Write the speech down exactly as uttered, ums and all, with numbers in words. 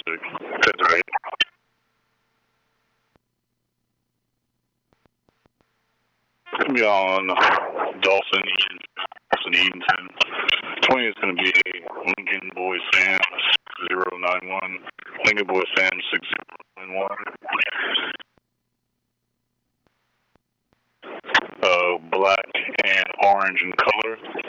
music. That's right. It's gonna be on Dawson, Eden, Dawson Edenton. twenty is gonna be Lincoln Boy Sam zero nine one. Lincoln Boy Sam six zero nine one. Uh, black and orange in color.